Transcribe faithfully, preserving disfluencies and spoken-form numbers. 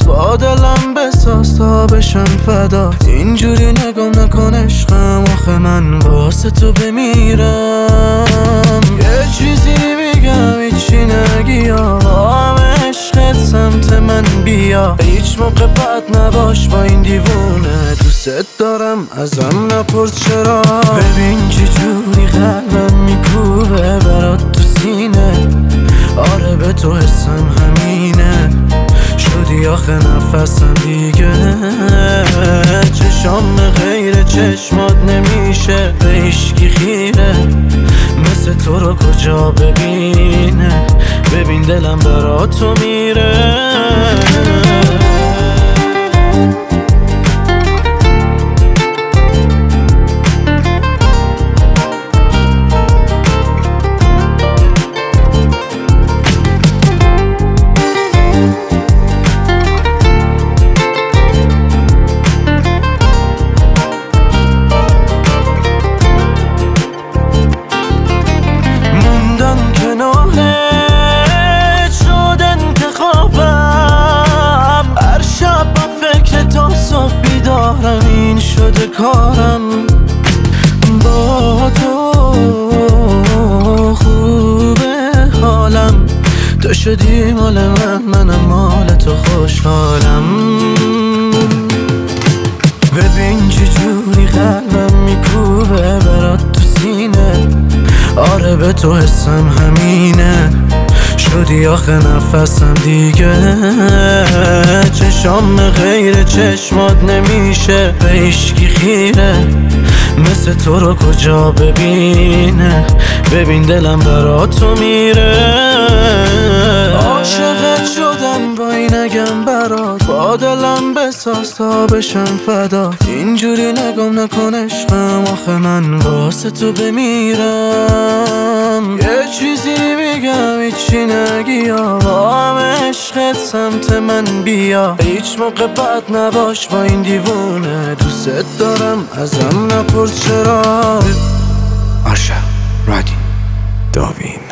با دلم بساز تا بشم فدا. اینجوری نگام نکن عشقم، آخه من واسه تو بمیرم. یه چیزی میگم هیچی نگی، هم عشقت سمت من بیا. هیچ موقع بد نباش با این دیوونه، دوست دارم ازم نپرس چرا. ببین چه جوری قلبم میکوبه برات تو سینه، آره به تو حسم همینه. شدی آخه نفسم دیگه، چشام غیر چشمات نمیشه به هیچکی خیره. مثل تو رو کجا ببینه، ببین دلم برات تو میره. این شده کارم با تو، خوبه حالم. تو شدی مال من، منم مال تو خوشحالم. ببین چه جوری قلبم میکوبه برات تو سینه، آره به تو حسم همینه. شدی آخه نفسم دیگه، چشام غیر چشمات نمیشه به هیچکی خیره. مثل تو رو کجا ببینه، ببین دلم برات تو میره. عاشقت شدم با این نگم برات، با دلم بساز تا بشم فدا. اینجوری نگام نکن عشقم، آخه من واسه تو بمیرم. یه چیزی میگم هیچی نگی، هم عشقت سمت من بیا. هیچ موقع بد نباش با این دیوونه، دوست دارم ازم نپرس چرا. آرشا رادین داوین